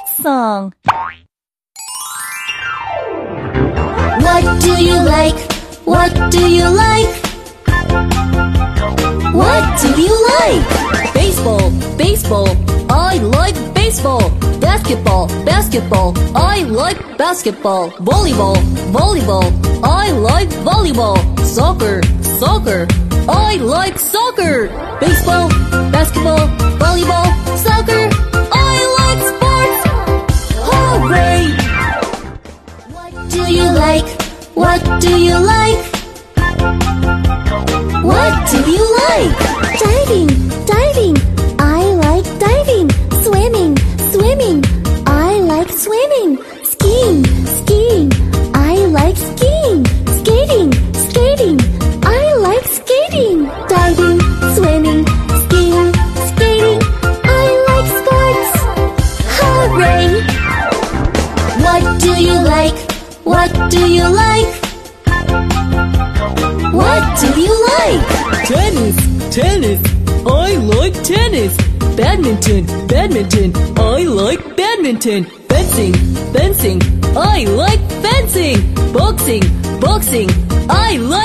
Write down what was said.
next song. What do you like? What do you like? What do you like? Baseball, baseball, I like baseball. Basketball, basketball, I like basketball. Volleyball, volleyball, I like volleyball. Soccer, soccer, I like soccer. Baseball, basketball, volleyball, soccer, I like sports. Hooray! What do you like? What do you like? What do you like? Diving, diving, I like diving. Swimming, swimming, I like swimming. Skiing, skiing, I like skiing. Skating, skating, I like skating. Diving, swimming, skiing, skating, I like sports. Hooray! What do you like? What do you like? What do you like? Tennis, tennis, I like tennis. Badminton, badminton, I like badminton. Fencing, fencing, I like fencing. Boxing, boxing, I like